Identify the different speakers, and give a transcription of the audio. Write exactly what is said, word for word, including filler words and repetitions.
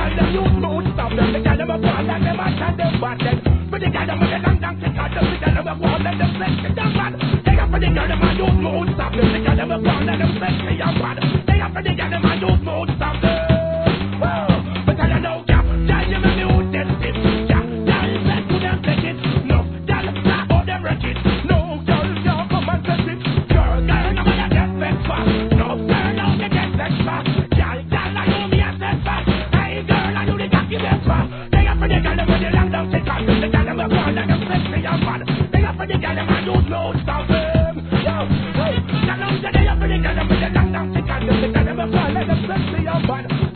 Speaker 1: girl them use mood stop them. The girl them a fall and them a chat them bad then. For the girl them with the long long stick out them, the girl them a fall and them sexy them bad. They up for the girl them a use mood stop them. The girl them a fall and them sexy and bad. They up for the girl them a use mood stop them. Whoa, but I don't know, yeah, tell you me mood this this, yeah, tell them to them take it. No, tell them that all them wreck it. No, girl, yeah, come and take it. Girl, girl, I'm gonna get vexed fast. No, girl, don't get vexed fast. Girl, girl, I know me a sex fast. Hey, girl, I do the cocky vexed fast. They up for the girl them with the long down stick out them. The girl them a fall and them sexy and bad. They up for the girl them a use mood stop them. Yo, hey, tell them that they up for the girl them with the long down stick out them. The girl them a fall and them sexy and bad.